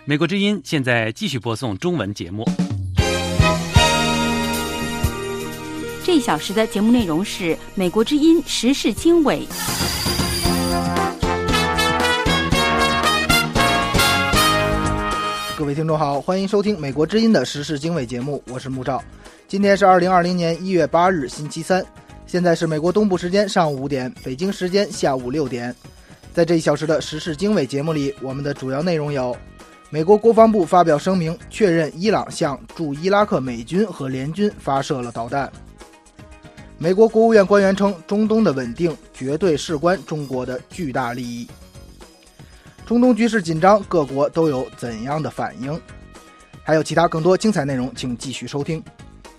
美国之音现在继续播送中文节目。 这一小时的节目内容是美国之音时事经纬。 各位听众好，欢迎收听美国之音的时事经纬节目，我是穆照。今天是2020年1月8日星期三，现在是美国东部时间上午5点，北京时间下午6点。在这一小时的时事经纬节目里，我们的主要内容有：美国国防部发表声明，确认伊朗向驻伊拉克美军和联军发射了导弹；美国国务院官员称，中东的稳定绝对事关中国的巨大利益。中东局势紧张，各国都有怎样的反应？还有其他更多精彩内容，请继续收听。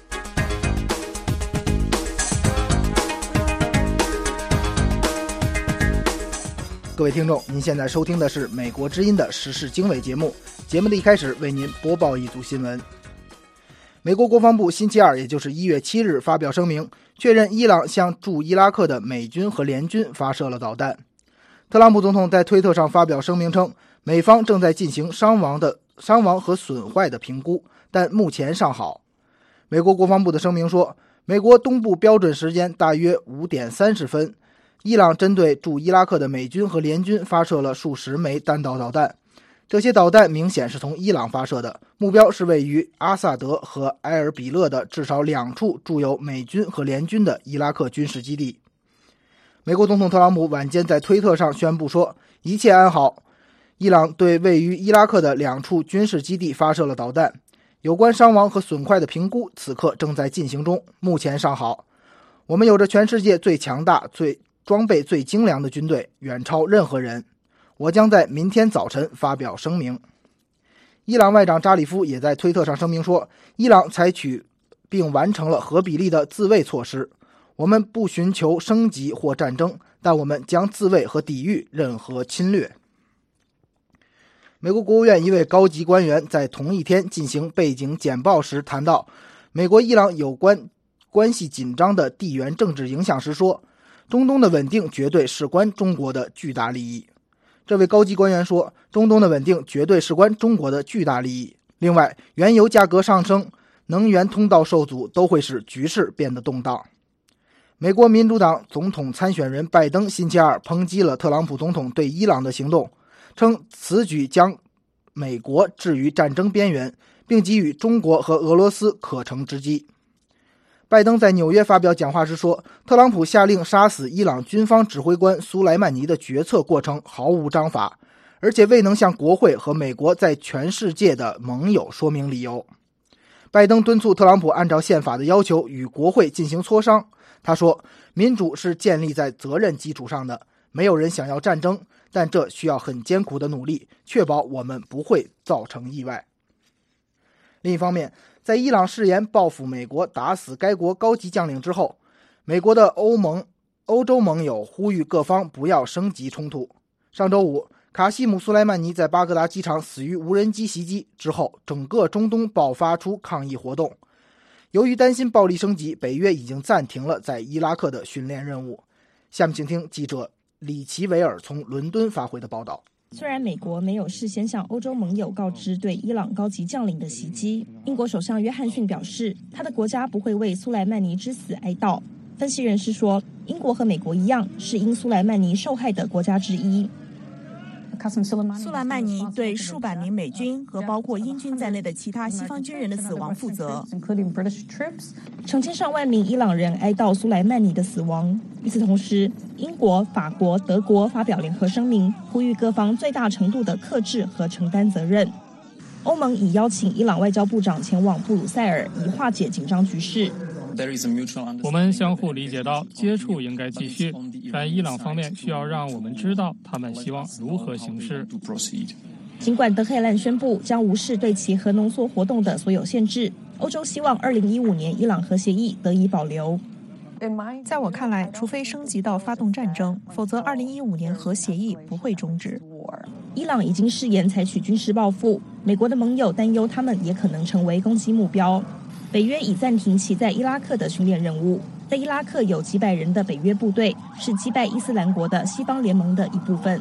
各位听众，您现在收听的是美国之音的时事经纬节目。节目的一开始为您播报一组新闻。美国国防部星期二，也就是1月7日发表声明，确认伊朗向驻伊拉克的美军和联军发射了导弹。特朗普总统在推特上发表声明称，美方正在进行伤亡和损坏的评估，但目前尚好。美国国防部的声明说，美国东部标准时间大约5点30分，伊朗针对驻伊拉克的美军和联军发射了数十枚弹道导弹，这些导弹明显是从伊朗发射的，目标是位于阿萨德和埃尔比勒的至少2处驻有美军和联军的伊拉克军事基地。美国总统特朗普晚间在推特上宣布说，一切安好，伊朗对位于伊拉克的2处军事基地发射了导弹，有关伤亡和损坏的评估此刻正在进行中，目前尚好。我们有着全世界最强大、装备最精良的军队，远超任何人。我将在明天早晨发表声明。伊朗外长扎里夫也在推特上声明说，伊朗采取并完成了合比例的自卫措施。我们不寻求升级或战争，但我们将自卫和抵御任何侵略。美国国务院一位高级官员在同一天进行背景简报时谈到美国伊朗有关系紧张的地缘政治影响时说，中东的稳定绝对事关中国的巨大利益。这位高级官员说，中东的稳定绝对事关中国的巨大利益。另外，原油价格上升、能源通道受阻都会使局势变得动荡。美国民主党总统参选人拜登星期二抨击了特朗普总统对伊朗的行动，称此举将美国置于战争边缘，并给予中国和俄罗斯可乘之机。拜登在纽约发表讲话时说，特朗普下令杀死伊朗军方指挥官苏莱曼尼的决策过程毫无章法，而且未能向国会和美国在全世界的盟友说明理由。拜登敦促特朗普按照宪法的要求与国会进行磋商。他说，民主是建立在责任基础上的，没有人想要战争，但这需要很艰苦的努力，确保我们不会造成意外。另一方面，在伊朗誓言报复美国、打死该国高级将领之后，美国的欧洲盟友呼吁各方不要升级冲突。上周五，卡西姆·苏莱曼尼在巴格达机场死于无人机袭击之后，整个中东爆发出抗议活动。由于担心暴力升级，北约已经暂停了在伊拉克的训练任务。下面请听记者李奇维尔从伦敦发回的报道。 虽然美国没有事先向欧洲盟友告知对伊朗高级将领的袭击，英国首相约翰逊表示，他的国家不会为苏莱曼尼之死哀悼。分析人士说，英国和美国一样，是因苏莱曼尼受害的国家之一。 苏莱曼尼对数百名美军和包括英军在内的其他西方军人的死亡负责。 成千上万名伊朗人哀悼苏莱曼尼的死亡。与此同时，英国、法国、德国发表联合声明，呼吁各方最大程度的克制和承担责任。欧盟已邀请伊朗外交部长前往布鲁塞尔，以化解紧张局势。 我们相互理解到接触应该继续，但伊朗方面需要让我们知道他们希望如何行事。 尽管德黑兰宣布将无视对其核浓缩活动的所有限制，欧洲希望2015年伊朗核协议得以保留。 在我看来，除非升级到发动战争，否则2015年核协议不会终止。 伊朗已经誓言采取军事报复，美国的盟友担忧他们也可能成为攻击目标。北约已暂停其在伊拉克的训练任务，在伊拉克有几百人的北约部队是击败伊斯兰国的西方联盟的一部分。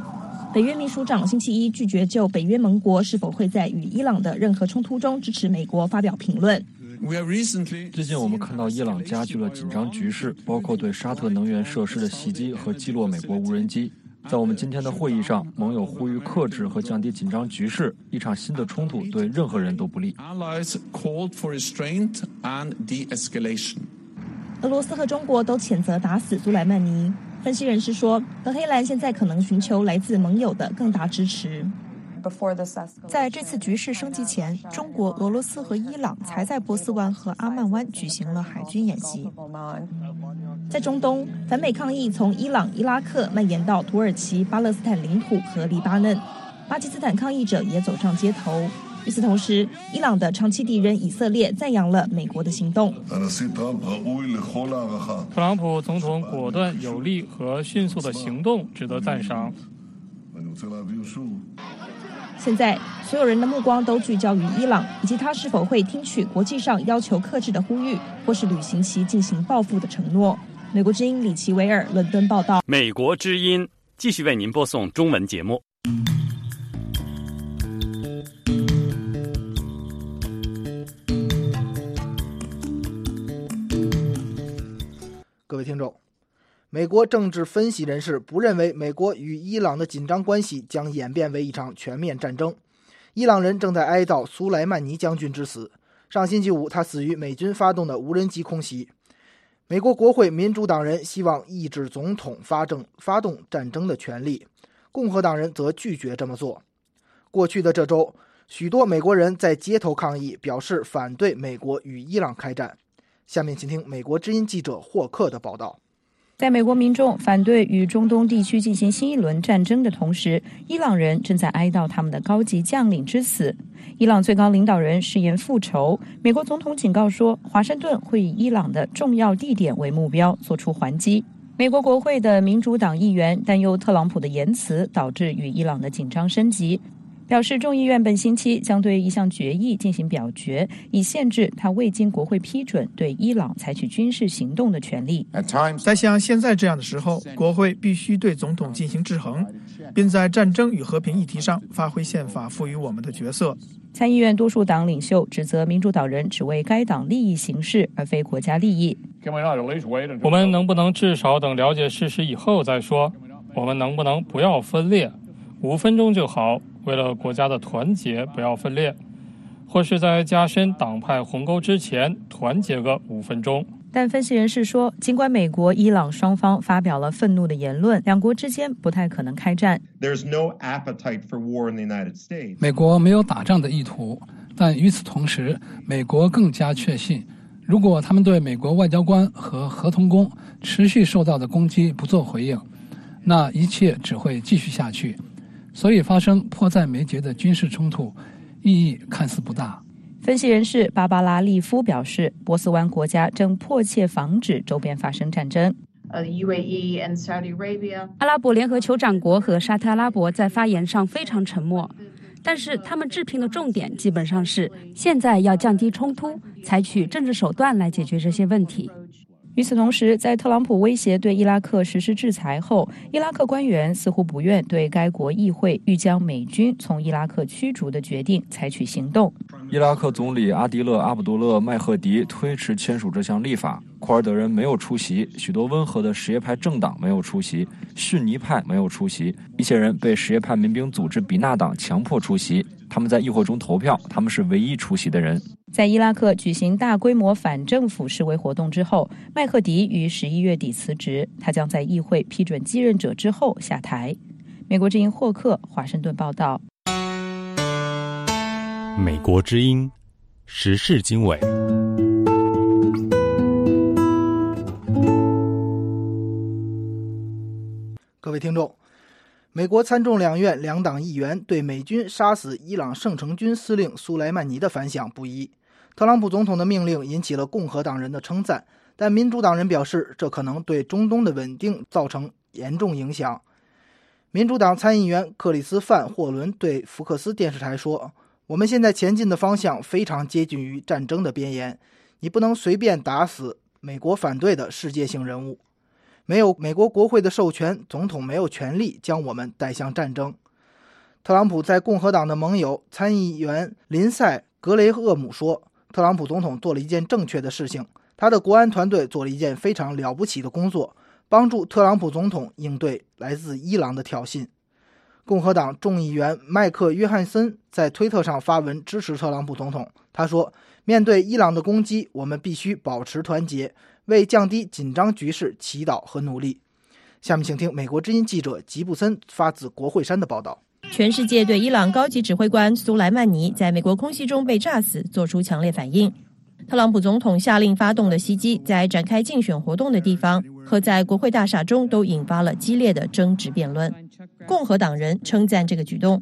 北约秘书长星期一拒绝就北约盟国是否会在与伊朗的任何冲突中支持美国发表评论。 最近我们看到伊朗加剧了紧张局势，包括对沙特能源设施的袭击和击落美国无人机。在我们今天的会议上，盟友呼吁克制和降低紧张局势，一场新的冲突对任何人都不利。 俄罗斯和中国都谴责打死苏莱曼尼。分析人士说，德黑兰现在可能寻求来自盟友的更大支持。 在这次局势升级前，中国、俄罗斯和伊朗才在波斯湾和阿曼湾举行了海军演习。 在中东，反美抗议从伊朗、伊拉克蔓延到土耳其、巴勒斯坦领土和黎巴嫩，巴基斯坦抗议者也走上街头。与此同时，伊朗的长期敌人以色列赞扬了美国的行动。 特朗普总统果断、有力和迅速的行动值得赞赏。 现在，所有人的目光都聚焦于伊朗以及他是否会听取国际上要求克制的呼吁，或是履行其进行报复的承诺。美国之音李奇维尔伦敦报道。 美国之音继续为您播送中文节目。 各位听众，美国政治分析人士不认为美国与伊朗的紧张关系将演变为一场全面战争。伊朗人正在哀悼苏莱曼尼将军之死，上星期五他死于美军发动的无人机空袭。美国国会民主党人希望抑制总统发动战争的权利，共和党人则拒绝这么做。过去的这周，许多美国人在街头抗议，表示反对美国与伊朗开战。下面请听美国之音记者霍克的报道。 在美国民众反对与中东地区进行新一轮战争的同时，伊朗人正在哀悼他们的高级将领之死。伊朗最高领导人誓言复仇，美国总统警告说，华盛顿会以伊朗的重要地点为目标，做出还击。美国国会的民主党议员担忧特朗普的言辞导致与伊朗的紧张升级，表示众议院本星期将对一项决议进行表决，以限制他未经国会批准对伊朗采取军事行动的权利。 在像现在这样的时候，国会必须对总统进行制衡，并在战争与和平议题上发挥宪法赋予我们的角色。 参议院多数党领袖指责民主党人只为该党利益行事，而非国家利益。 我们能不能至少等了解事实以后再说？我们能不能不要分裂？5分钟就好，为了国家的团结不要分裂，或是在加深党派鸿沟之前团结个5分钟。 但分析人士说，尽管美国、伊朗双方发表了愤怒的言论，两国之间不太可能开战。 美国没有打仗的意图，但与此同时，美国更加确信，如果他们对美国外交官和合同工持续受到的攻击不做回应，那一切只会继续下去。所以发生迫在眉睫的军事冲突，意义看似不大。 分析人士芭芭拉·利夫表示，波斯湾国家正迫切防止周边发生战争。 阿拉伯联合酋长国和沙特阿拉伯在发言上非常沉默，但是他们置评的重点基本上是现在要降低冲突，采取政治手段来解决这些问题。 与此同时，在特朗普威胁对伊拉克实施制裁后，伊拉克官员似乎不愿对该国议会欲将美军从伊拉克驱逐的决定采取行动。 伊拉克总理阿迪勒·阿卜杜勒·麦赫迪推迟签署这项立法，库尔德人没有出席，许多温和的什叶派政党没有出席，逊尼派没有出席，一些人被什叶派民兵组织比纳党强迫出席，他们在议会中投票，他们是唯一出席的人。 在伊拉克举行大规模反政府示威活动之后，麦赫迪于11月底辞职，他将在议会批准继任者之后下台。美国之音霍克华盛顿报道。 美国之音时事经纬。 各位听众，美国参众两院两党议员对美军杀死伊朗圣城军司令苏莱曼尼的反响不一。特朗普总统的命令引起了共和党人的称赞，但民主党人表示这可能对中东的稳定造成严重影响。民主党参议员克里斯·范霍伦对福克斯电视台说，我们现在前进的方向非常接近于战争的边缘，你不能随便打死美国反对的世界性人物。 没有美国国会的授权，总统没有权利将我们带向战争。特朗普在共和党的盟友参议员林赛·格雷厄姆说，特朗普总统做了一件正确的事情，他的国安团队做了一件非常了不起的工作，帮助特朗普总统应对来自伊朗的挑衅。共和党众议员麦克·约翰森在推特上发文支持特朗普总统，他说，面对伊朗的攻击，我们必须保持团结，为降低紧张局势祈祷和努力。下面请听美国之音记者吉布森发自国会山的报道。 全世界对伊朗高级指挥官苏莱曼尼在美国空袭中被炸死做出强烈反应。特朗普总统下令发动的袭击，在展开竞选活动的地方和在国会大厦中都引发了激烈的争执辩论。共和党人称赞这个举动。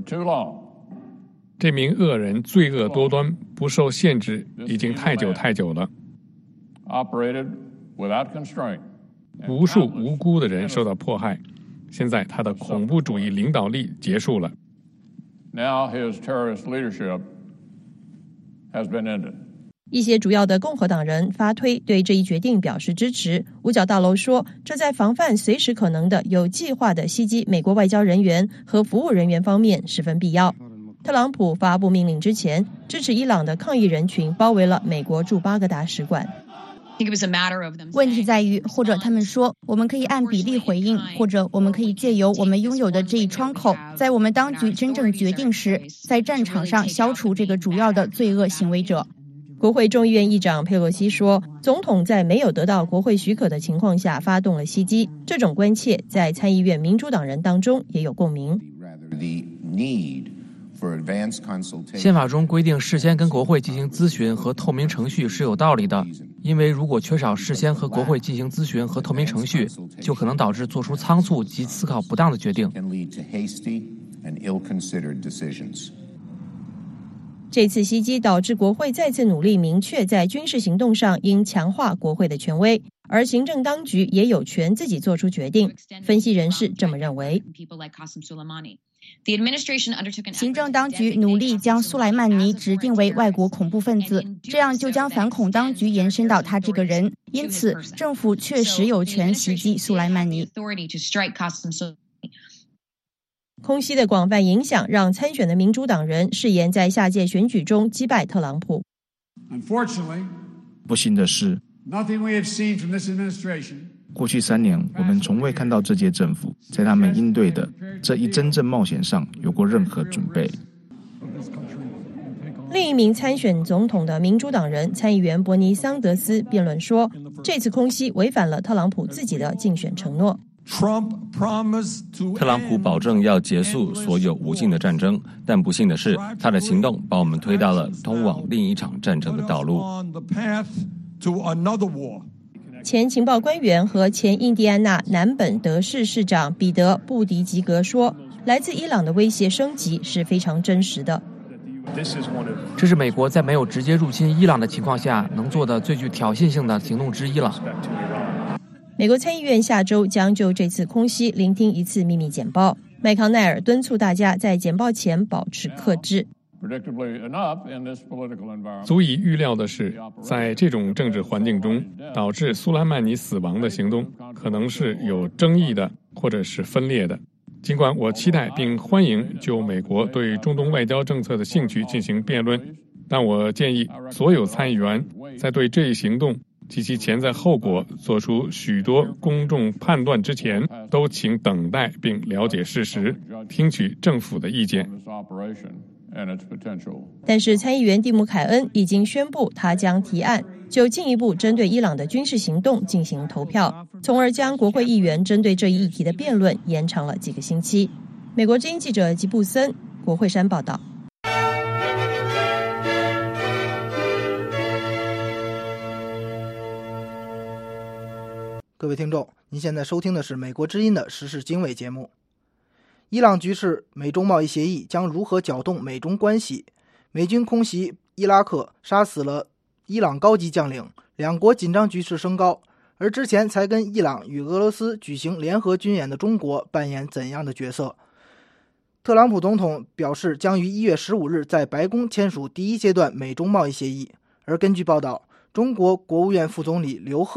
这名恶人罪恶多端，不受限制，已经太久了。无数无辜的人受到迫害，现在他的恐怖主义领导力结束了。 一些主要的共和党人发推对这一决定表示支持。五角大楼说，这在防范随时可能的有计划的袭击美国外交人员和服务人员方面十分必要。特朗普发布命令之前，支持伊朗的抗议人群包围了美国驻巴格达使馆。 问题在于，或者他们说我们可以按比例回应，或者我们可以借由我们拥有的这一窗口，在我们当局真正决定时，在战场上消除这个主要的罪恶行为者。 国会众议院议长佩洛西说，总统在没有得到国会许可的情况下发动了袭击，这种关切在参议院民主党人当中也有共鸣。 宪法中规定事先跟国会进行咨询和透明程序是有道理的，因为如果缺少事先和国会进行咨询和透明程序，就可能导致做出仓促及思考不当的决定。 这次袭击导致国会再次努力明确在军事行动上应强化国会的权威，而行政当局也有权自己做出决定。分析人士这么认为。 行政当局努力将苏莱曼尼指定为外国恐怖分子，这样就将反恐当局延伸到他这个人，因此政府确实有权袭击苏莱曼尼。 空袭的广泛影响让参选的民主党人誓言在下届选举中击败特朗普。 不幸的是，过去3年，我们从未看到这届政府在他们应对的这一真正冒险上有过任何准备。 另一名参选总统的民主党人参议员伯尼·桑德斯辩论说，这次空袭违反了特朗普自己的竞选承诺。 特朗普保证要结束所有无尽的战争，但不幸的是，他的行动把我们推到了通往另一场战争的道路。 前情报官员和前印第安纳南本德市市长彼得·布迪吉格说，来自伊朗的威胁升级是非常真实的。 这是美国在没有直接入侵伊朗的情况下能做的最具挑衅性的行动之一了。 美国参议院下周将就这次空袭聆听一次秘密简报。麦康奈尔敦促大家在简报前保持克制。 足以预料的是，在这种政治环境中，导致苏莱曼尼死亡的行动可能是有争议的，或者是分裂的。尽管我期待并欢迎就美国对中东外交政策的兴趣进行辩论，但我建议所有参议员在对这一行动及其潜在后果做出许多公众判断之前，都请等待并了解事实，听取政府的意见。 但是参议员蒂姆·凯恩已经宣布，他将提案就进一步针对伊朗的军事行动进行投票，从而将国会议员针对这一议题的辩论延长了几个星期。美国之音记者吉布森，国会山报道。 各位听众，您现在收听的是美国之音的时事经纬节目。伊朗局势，美中贸易协议将如何搅动美中关系？美军空袭伊拉克，杀死了伊朗高级将领，两国紧张局势升高。而之前才跟伊朗与俄罗斯举行联合军演的中国扮演怎样的角色？特朗普总统表示，将于1月15日在白宫签署第一阶段美中贸易协议。而根据报道，中国国务院副总理刘鹤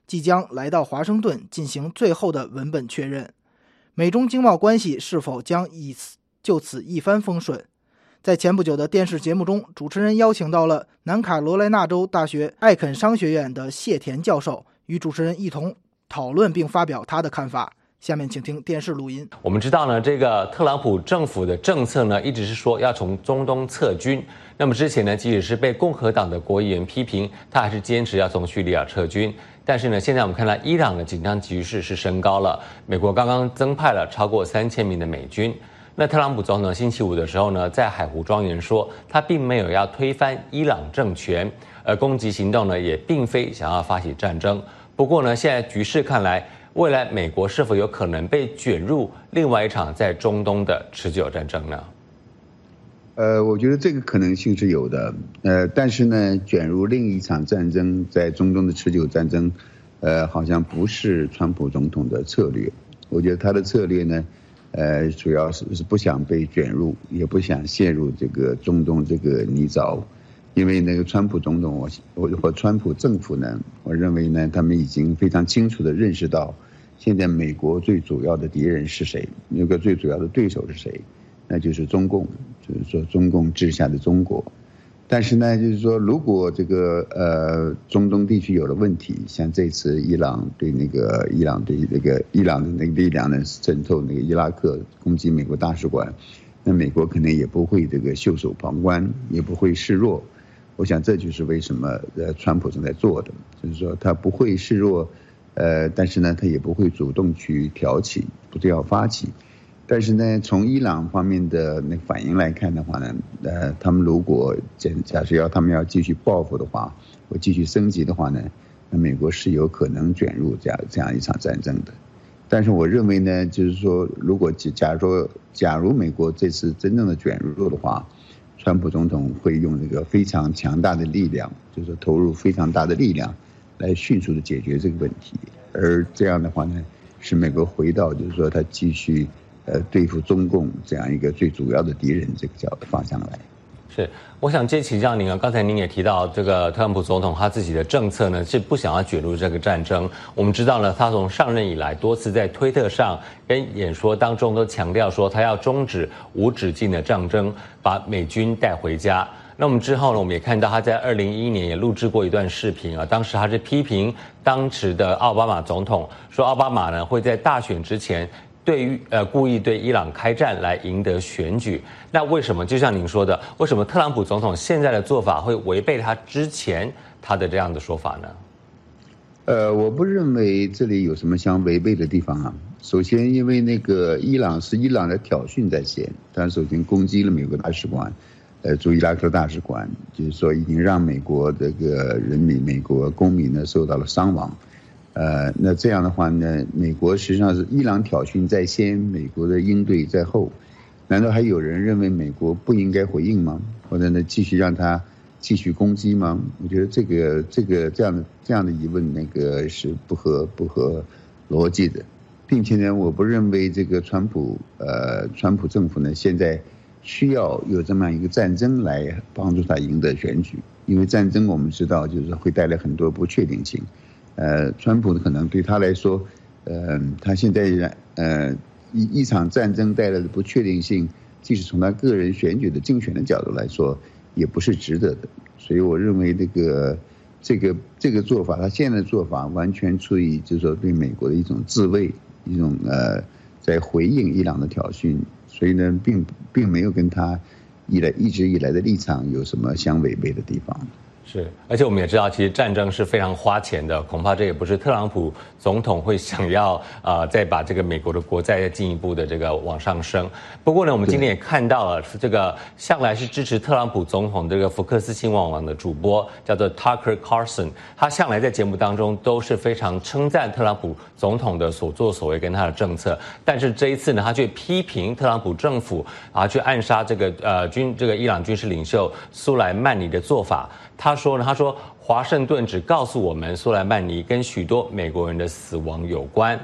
即将来到华盛顿进行最后的文本确认。美中经贸关系是否将就此一帆风顺？在前不久的电视节目中，主持人邀请到了南卡罗来纳州大学艾肯商学院的谢田教授，与主持人一同讨论并发表他的看法。下面请听电视录音。 我们知道呢，这个特朗普政府的政策呢，一直是说要从中东撤军。那么之前呢，即使是被共和党的国议员批评，他还是坚持要从叙利亚撤军。但是呢，现在我们看到伊朗的紧张局势是升高了，美国刚刚增派了超过3000名的美军。那特朗普总统星期五的时候呢，在海湖庄园说，他并没有要推翻伊朗政权，而攻击行动呢，也并非想要发起战争。不过呢，现在局势看来，未来美国是否有可能被卷入另外一场在中东的持久战争呢？ 我觉得这个可能性是有的，但是呢，卷入另一场战争，在中东的持久战争，好像不是川普总统的策略。我觉得他的策略呢，主要是不想被卷入，也不想陷入这个中东这个泥沼，因为那个川普总统或川普政府呢，我认为呢，他们已经非常清楚地认识到，现在美国最主要的敌人是谁，那个最主要的对手是谁，那就是中共，就是说中共治下的中国。但是呢，就是说，如果这个中东地区有了问题，像这次伊朗的那个伊朗的那个力量呢渗透那个伊拉克攻击美国大使馆，那美国可能也不会这个袖手旁观，也不会示弱。我想这就是为什么川普正在做的，就是说他不会示弱，但是呢他也不会主动去挑起，不要发起。但是呢，从伊朗方面的那反应来看的话呢，他们如果假设他们要继续报复的话，或继续升级的话呢，那美国是有可能卷入这样一场战争的。但是我认为呢，就是说，如果假如美国这次真正的卷入的话，川普总统会用这个非常强大的力量，就是说投入非常大的力量，来迅速的解决这个问题。而这样的话呢，使美国回到就是说他继续对付中共这样一个最主要的敌人这个方向来。 是，我想接请教您啊，刚才您也提到这个特朗普总统他自己的政策呢是不想要卷入这个战争。我们知道呢，他从上任以来多次在推特上跟演说当中都强调说他要终止无止境的战争，把美军带回家。那我们之后呢，我们也看到他在2011年也录制过一段视频啊，当时他是批评当时的奥巴马总统，说奥巴马呢会在大选之前故意对伊朗开战来赢得选举。那为什么就像您说的，为什么特朗普总统现在的做法会违背他之前他的这样的说法呢？ 我不认为这里有什么相违背的地方啊。首先，因为那个伊朗的挑衅在先，他首先攻击了美国大使馆，驻伊拉克大使馆，就是说已经让美国这个人民、美国公民呢受到了伤亡。那这样的话呢，美国实际上是伊朗挑衅在先，美国的应对在后。难道还有人认为美国不应该回应吗？或者呢，继续让他继续攻击吗？我觉得这样的疑问那个是不合逻辑的，并且呢，我不认为这个川普政府呢现在需要有这么样一个战争来帮助他赢得选举，因为战争我们知道就是会带来很多不确定性。川普可能对他来说，他现在一场战争带来的不确定性，即使从他个人选举的竞选的角度来说，也不是值得的。所以我认为这个做法，他现在的做法完全出于就是说对美国的一种自卫，一种在回应伊朗的挑衅，所以呢，并没有跟他一直以来的立场有什么相违背的地方。 是，而且我们也知道，其实战争是非常花钱的，恐怕这也不是特朗普总统会想要再把这个美国的国债再进一步的这个往上升。不过呢，我们今天也看到了，这个向来是支持特朗普总统这个福克斯新闻网的主播叫做 Tucker Carlson， 他向来在节目当中都是非常称赞特朗普总统的所作所为跟他的政策，但是这一次呢，他却批评特朗普政府去暗杀这个伊朗军事领袖苏莱曼尼的做法。他说华盛顿只告诉我们苏莱曼尼跟许多美国人的死亡有关。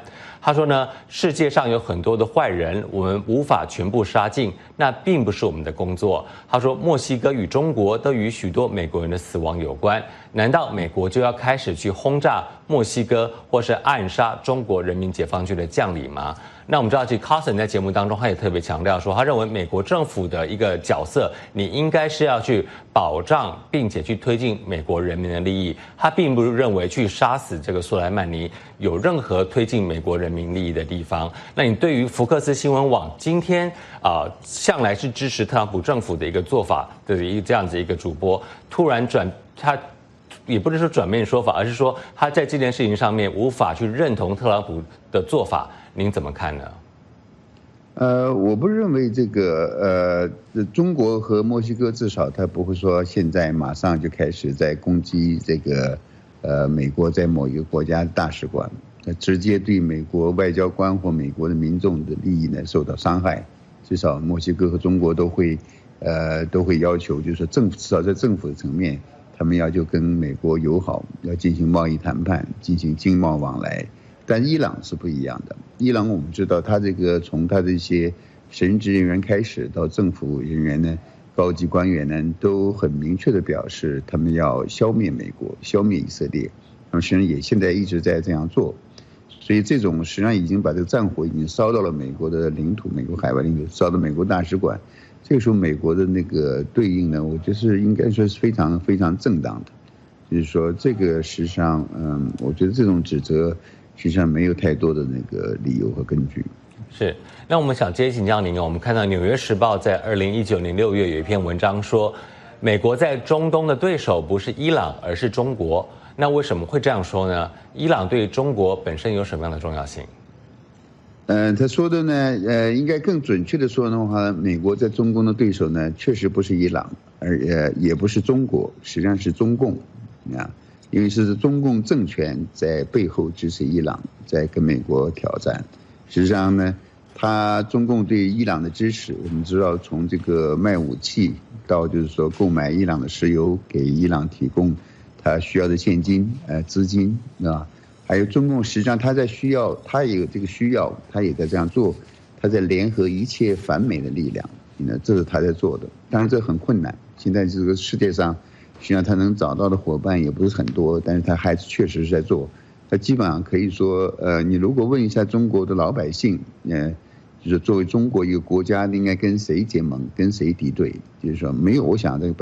他说呢，世界上有很多的坏人，我们无法全部杀尽，那并不是我们的工作。他说，墨西哥与中国都与许多美国人的死亡有关，难道美国就要开始去轰炸墨西哥或是暗杀中国人民解放军的将领吗？那我们知道，其实 Carson 在节目当中，他也特别强调说，他认为美国政府的一个角色，你应该是要去保障并且去推进美国人民的利益。他并不认为去杀死这个苏莱曼尼有任何推进美国人民利益的地方。那你对于福克斯新闻网今天向来是支持特朗普政府的一个做法的这样子一个主播，突然他也不是说转变说法，而是说他在这件事情上面无法去认同特朗普的做法。您怎么看呢？ 我不认为这个中国和墨西哥至少他不会说现在马上就开始在攻击这个美国在某一个国家的大使馆，直接对美国外交官或美国的民众的利益呢受到伤害。至少墨西哥和中国都会要求，就是说至少在政府的层面，他们要就跟美国友好，要进行贸易谈判，进行经贸往来。但伊朗是不一样的。伊朗我们知道，他这个从他的一些神职人员开始到政府人员呢，高级官员呢，都很明确的表示，他们要消灭美国，消灭以色列。他们实际上也现在一直在这样做，所以这种实际上已经把这个战火已经烧到了美国的领土，美国海外领土，烧到美国大使馆。这个时候，美国的那个对应呢，我觉得是应该说是非常非常正当的。就是说，这个实际上，我觉得这种指责。实际上没有太多的那个理由和根据。 是，那我们想接请教您我们看到《纽约时报》在2019年6月有一篇文章说，美国在中东的对手不是伊朗，而是中国。那为什么会这样说呢？伊朗对中国本身有什么样的重要性？ 他说的呢，应该更准确的说的话，美国在中东的对手呢，确实不是伊朗，也不是中国，实际上是中共啊。因为是中共政权在背后支持伊朗，在跟美国挑战。实际上呢，中共对伊朗的支持，我们知道从这个卖武器到就是说购买伊朗的石油，给伊朗提供他需要的现金、资金啊，还有中共实际上他也有这个需要，他也在这样做，他在联合一切反美的力量，这是他在做的。当然这很困难，现在这个世界上。实际上他能找到的伙伴也不是很多，但是他还是确实是在做。他基本上可以说，你如果问一下中国的老百姓，就是作为中国一个国家，应该跟谁结盟，跟谁敌对？就是说没有，我想这个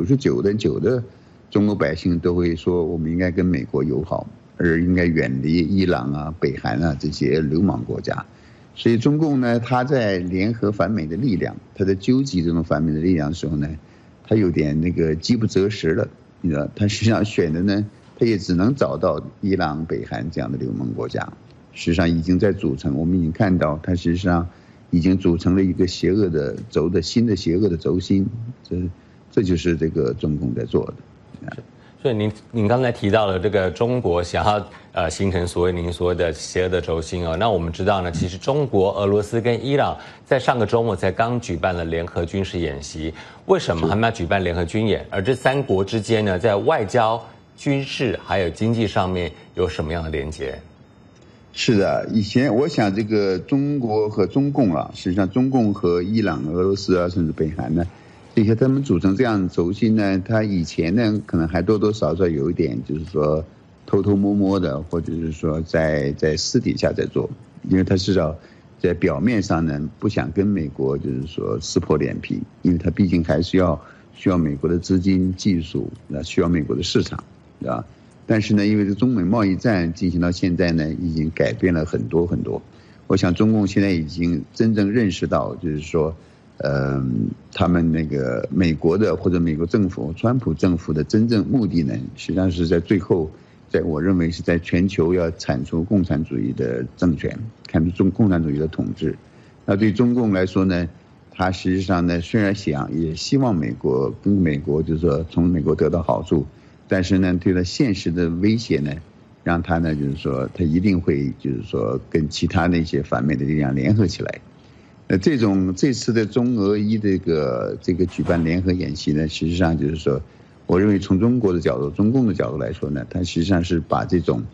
99.9%的中国百姓都会说，我们应该跟美国友好，而应该远离伊朗啊、北韩啊这些流氓国家。所以中共呢，他在联合反美的力量，他在纠集这种反美的力量的时候呢。他有点那个饥不择食了，你知道，他实际上选的呢，他也只能找到伊朗、北韩这样的流氓国家。实际上已经在组成，我们已经看到，他实际上已经组成了一个新的邪恶的轴心，这就是这个中共在做的。 所以您刚才提到了这个中国想要形成您所谓的邪恶的轴心那我们知道呢，其实中国、俄罗斯跟伊朗在上个周末才刚举办了联合军事演习。为什么他们要举办联合军演？而这三国之间呢，在外交、军事还有经济上面有什么样的连结？ 是的，以前我想这个中国和中共实际上中共和伊朗、俄罗斯甚至北韩呢。这些他们组成这样轴心呢，他以前呢可能还多多少少有一点，就是说偷偷摸摸的，或者是说在私底下在做，因为他至少在表面上呢不想跟美国就是说撕破脸皮，因为他毕竟还是需要美国的资金、技术，需要美国的市场，对吧？但是呢，因为这中美贸易战进行到现在呢，已经改变了很多很多。我想中共现在已经真正认识到，就是说。他们那个美国的或者美国政府、川普政府的真正目的呢，实际上是在最后，我认为是在全球要铲除共产主义的政权，看出共产主义的统治。那对中共来说呢，他实际上呢虽然也希望美国就是说从美国得到好处，但是呢对他现实的威胁呢，让他呢就是说他一定会就是说跟其他那些反美的力量联合起来。这次的中俄伊这个举办联合演习呢，实际上就是说，我认为从中共的角度来说呢，它实际上是把这种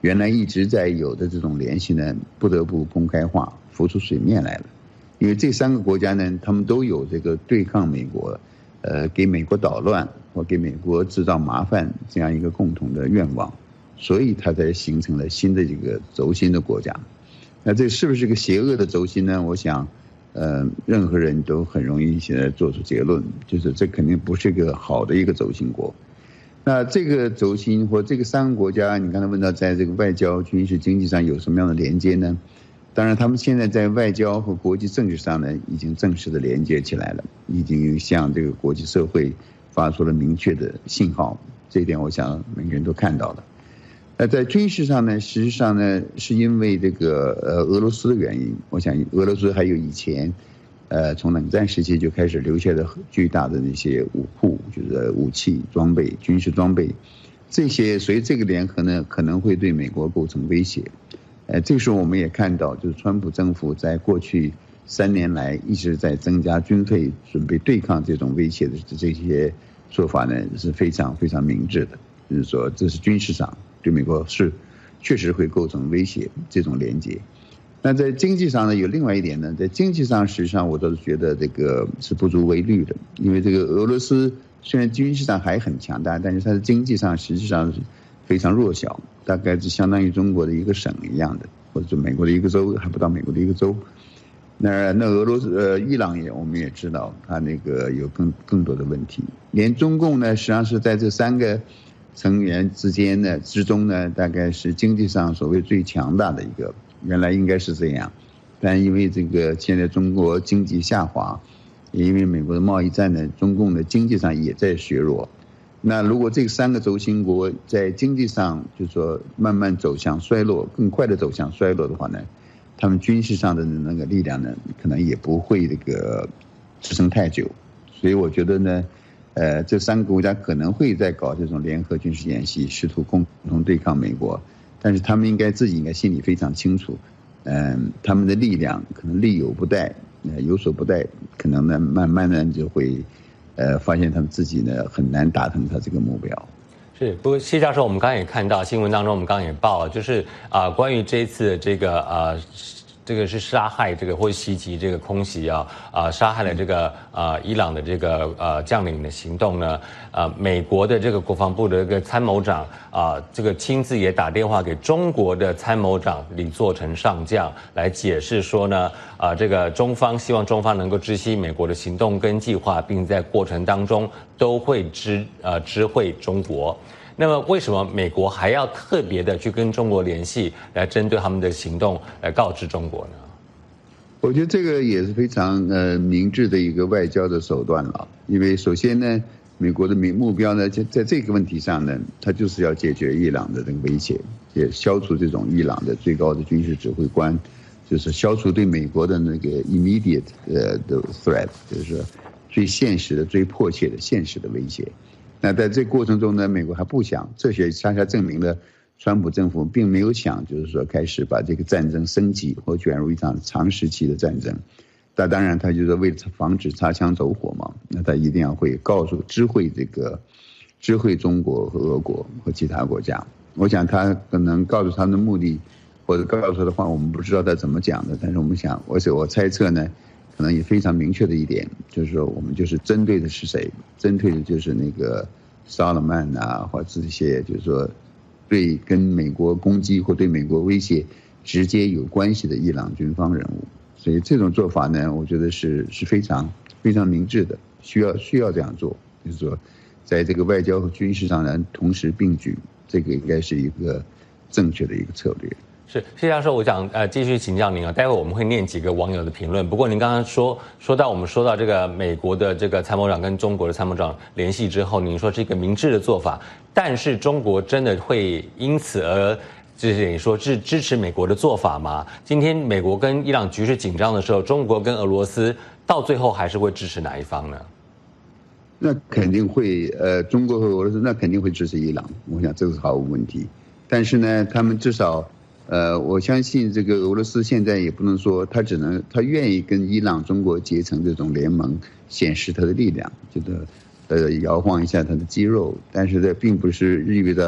原来一直在有的这种联系呢，不得不公开化，浮出水面来了。因为这3个国家呢，他们都有这个对抗美国，给美国捣乱或给美国制造麻烦这样一个共同的愿望，所以它才形成了新的这个轴心的国家。那这是不是个邪恶的轴心呢？我想，任何人都很容易现在做出结论，就是这肯定不是一个好的一个轴心国。那这个轴心或这个3个国家，你刚才问到在这个外交、军事、经济上有什么样的连接呢？当然，他们现在在外交和国际政治上呢，已经正式的连接起来了，已经向这个国际社会发出了明确的信号。这一点，我想每个人都看到了。在军事上呢，实际上呢，是因为这个俄罗斯的原因。我想，俄罗斯还有以前，从冷战时期就开始留下的巨大的那些武库，就是武器装备、军事装备，这些随这个联合呢，可能会对美国构成威胁。这个时候我们也看到，就是川普政府在过去3年来一直在增加军费，准备对抗这种威胁的这些做法呢，是非常非常明智的。就是说，这是军事上对美国是确实会构成威胁这种连接。那在经济上呢，有另外一点呢，在经济上实际上我倒是觉得这个是不足为虑的，因为这个俄罗斯虽然军事上还很强大，但是它的经济上实际上是非常弱小，大概是相当于中国的一个省一样的，或者是美国的一个州，还不到美国的一个州。那俄罗斯伊朗我们也知道，它那个有更多的问题。连中共呢，实际上是在这3个成员之中呢，大概是经济上所谓最强大的一个，原来应该是这样，但因为这个现在中国经济下滑，也因为美国的贸易战呢，中共的经济上也在削弱。那如果这3个轴心国在经济上就是说慢慢走向衰落，更快的走向衰落的话呢，他们军事上的那个力量呢，可能也不会这个支撑太久。所以我觉得呢，这3个国家可能会在搞这种联合军事演习，试图共同对抗美国，但是他们自己应该心里非常清楚，他们的力量可能力有不逮，有所不逮，可能呢慢慢呢就会发现他们自己呢很难达成他这个目标。 是，不过谢教授，我们刚刚也看到新闻当中，我们刚刚也报了，就是关于这一次这个是杀害或袭击空袭杀害了伊朗的将领的行动呢，美国的国防部的参谋长亲自也打电话给中国的参谋长李作成上将来解释说呢，中方希望中方能够知悉美国的行动跟计划，并在过程当中都会知会中国。那么为什么美国还要特别的去跟中国联系，来针对他们的行动来告知中国呢？ 我觉得这个也是非常明智的一个外交的手段了。因为首先呢，美国的目标呢，在这个问题上呢，它就是要解决伊朗的这个威胁，也消除这种伊朗的最高的军事指挥官，就是消除对美国的那个 immediate 的 threat， 就是最现实的、最迫切的现实的威胁。那在这个过程中呢，美国还不想，这些恰恰证明了川普政府并没有想，就是说开始把这个战争升级或卷入一场长时期的战争。那当然，他就是为了防止擦枪走火嘛，那他一定要会知会中国和俄国和其他国家。我想他可能告诉他们的目的，或者告诉的话，我们不知道他怎么讲的，但是我们想，我猜测呢。可能也非常明确的一点，就是说我们就是针对的是谁？针对的就是那个萨勒曼或者这些，就是说对跟美国攻击或对美国威胁直接有关系的伊朗军方人物。所以这种做法呢，我觉得是非常非常明智的，需要这样做，就是说在这个外交和军事上呢同时并举，这个应该是一个正确的一个策略。 是，谢教授，我想继续请教您待会我们会念几个网友的评论。不过您刚刚说到这个美国的参谋长跟中国的参谋长联系之后，您说是一个明智的做法，但是中国真的会因此而就是你说是支持美国的做法吗？今天美国跟伊朗局势紧张的时候，中国跟俄罗斯到最后还是会支持哪一方呢？ 那肯定会，中国和俄罗斯那肯定会支持伊朗，我想这个是毫无问题。但是呢，他们至少。我相信这个俄罗斯现在也不能说他愿意跟伊朗、中国结成这种联盟，显示他的力量，摇晃一下他的肌肉，但是这并不是意味着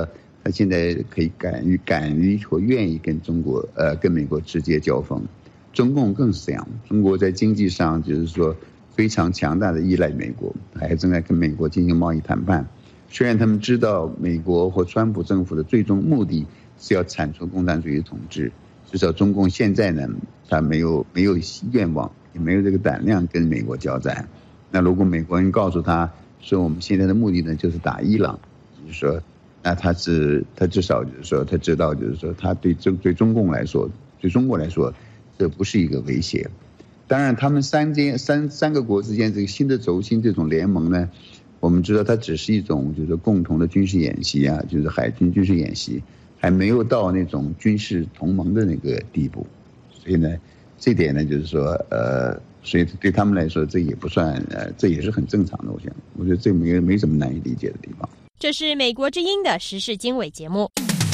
他现在可以敢于或愿意跟跟美国直接交锋。中共更是这样，中国在经济上就是说非常强大的依赖美国，还正在跟美国进行贸易谈判。虽然他们知道美国或川普政府的最终目的是要铲除共产主义统治，至少中共现在呢，他没有愿望，也没有这个胆量跟美国交战。那如果美国人告诉他说我们现在的目的呢就是打伊朗，就是说，那他至少就是说他知道就是说他对中国来说，这不是一个威胁。当然，他们三个国之间这个新的轴心这种联盟呢，我们知道它只是一种就是共同的军事演习啊，就是海军军事演习，还没有到那种军事同盟的那个地步。所以呢，这点呢就是说所以对他们来说这也不算这也是很正常的。我觉得这没什么难以理解的地方。 这是美国之音的时事经纬节目。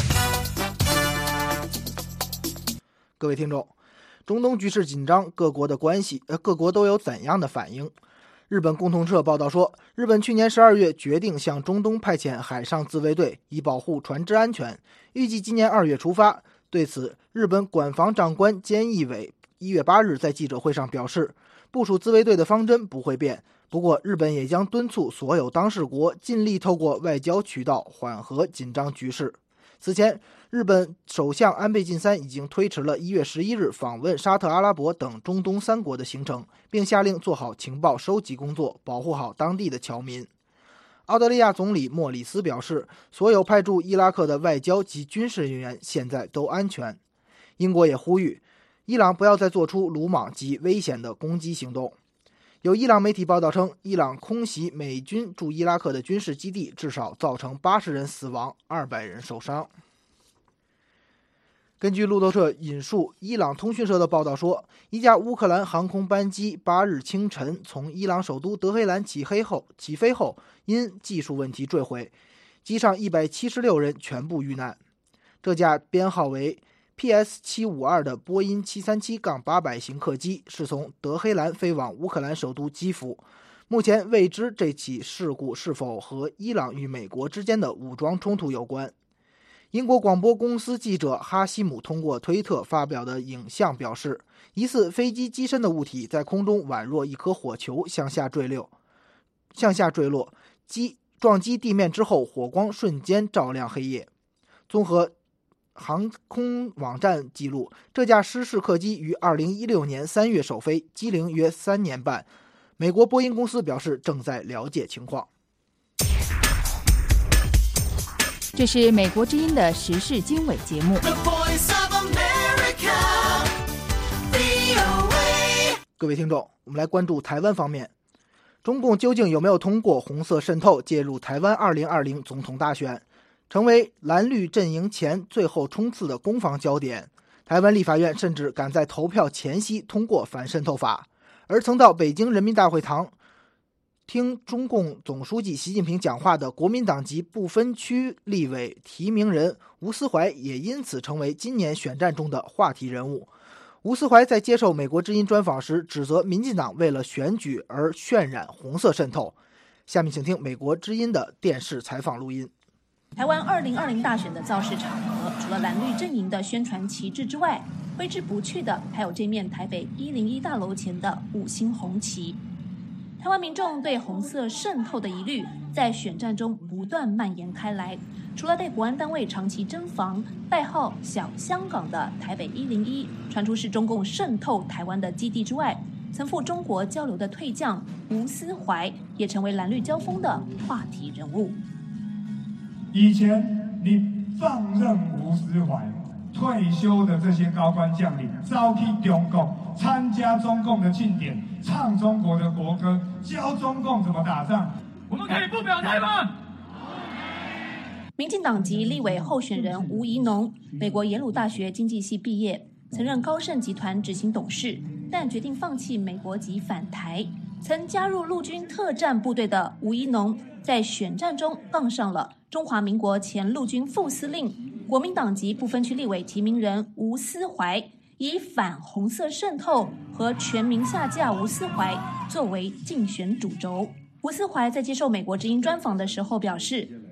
各位听众，中东局势紧张，各国都有怎样的反应？日本共同社报道说，日本去年12月决定向中东派遣海上自卫队，以保护船只安全，预计今年2月出发。对此，日本官房长官菅义伟1月8日在记者会上表示，部署自卫队的方针不会变，不过日本也将敦促所有当事国尽力透过外交渠道缓和紧张局势。此前，日本首相安倍晋三已经推迟了1月11日访问沙特阿拉伯等中东3国的行程，并下令做好情报收集工作，保护好当地的侨民。澳大利亚总理莫里斯表示，所有派驻伊拉克的外交及军事人员现在都安全。英国也呼吁伊朗不要再做出鲁莽及危险的攻击行动。有伊朗媒体报道称，伊朗空袭美军驻伊拉克的军事基地，至少造成80人死亡，200人受伤。根据路透社引述伊朗通讯社的报道说，一架乌克兰航空班机8日清晨从伊朗首都德黑兰起飞后，因技术问题坠毁，机上176人全部遇难。这架编号为 PS752 的波音737-800型客机是从德黑兰飞往乌克兰首都基辅。目前未知这起事故是否和伊朗与美国之间的武装冲突有关。英国广播公司记者哈希姆通过推特发表的影像表示，疑似飞机机身的物体在空中宛若一颗火球向下坠落，撞击地面之后，火光瞬间照亮黑夜。综合航空网站记录，这架失事客机于2016年3月首飞，机龄约3年半。美国波音公司表示正在了解情况。 这是美国之音的时事经纬节目。 各位听众，我们来关注台湾方面。中共究竟有没有通过红色渗透介入台湾2020总统大选，成为蓝绿阵营前最后冲刺的攻防焦点。台湾立法院甚至赶在投票前夕通过反渗透法，而曾到北京人民大会堂听中共总书记习近平讲话的国民党籍不分区立委提名人吴思怀也因此成为今年选战中的话题人物。吴思怀在接受美国之音专访时指责民进党为了选举而渲染红色渗透。下面请听美国之音的电视采访录音。 台湾2020大选的造势场合，除了蓝绿阵营的宣传旗帜之外，挥之不去的还有这面台北101大楼前的5星红旗。台湾民众对红色渗透的疑虑在选战中不断蔓延开来，除了被国安单位长期侦防，代号小香港的台北101传出是中共渗透台湾的基地之外，曾赴中国交流的退将吴思怀也成为蓝绿交锋的话题人物。 以前你放任吴思怀退休的这些高官将领招去中共参加中共的庆典，唱中国的国歌，教中共怎么打仗，我们可以不表态吗？ 民进党籍立委候选人吴怡农，美国耶鲁大学经济系毕业，曾任高盛集团执行董事，但决定放弃美国籍返台。曾加入陆军特战部队的吴怡农，在选战中杠上了中华民国前陆军副司令、国民党籍不分区立委提名人吴思怀，以反红色渗透和全民下架吴思怀作为竞选主轴。吴思怀在接受美国之音专访的时候表示，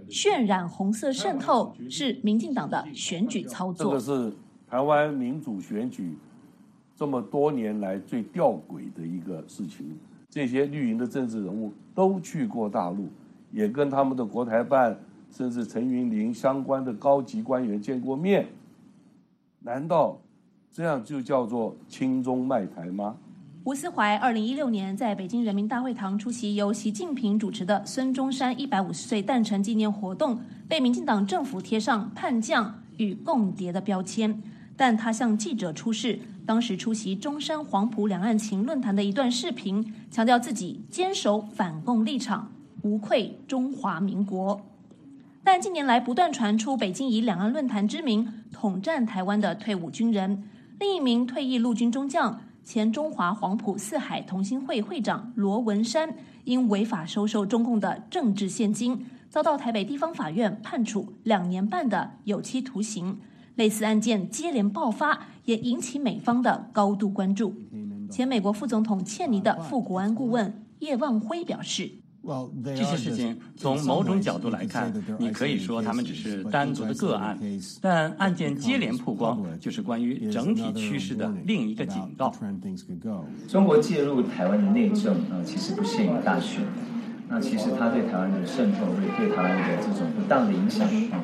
渲染红色渗透是民进党的选举操作。 这个是台湾民主选举这么多年来最吊诡的一个事情。这些绿营的政治人物都去过大陆，也跟他们的国台办甚至陈云林相关的高级官员见过面。难道这样就叫做亲中卖台吗？ 吴思怀2016年在北京人民大会堂出席由习近平主持的孙中山150岁诞辰纪念活动，被民进党政府贴上叛将与共谍的标签。但他向记者出示当时出席中山黄埔两岸情论坛的一段视频，强调自己坚守反共立场，无愧中华民国。但近年来不断传出北京以两岸论坛之名统战台湾的退伍军人，另一名退役陆军中将前中华黄埔四海同心会会长罗文山，因违法收受中共的政治现金，遭到台北地方法院判处2年半的有期徒刑。类似案件接连爆发，也引起美方的高度关注。前美国副总统切尼的副国安顾问叶望辉表示， 这些事情从某种角度来看，你可以说他们只是单独的个案，但案件接连曝光，就是关于整体趋势的另一个警告。 中国介入台湾的内政其实不限于大选，那其实它对台湾的渗透，对台湾的这种不当的影响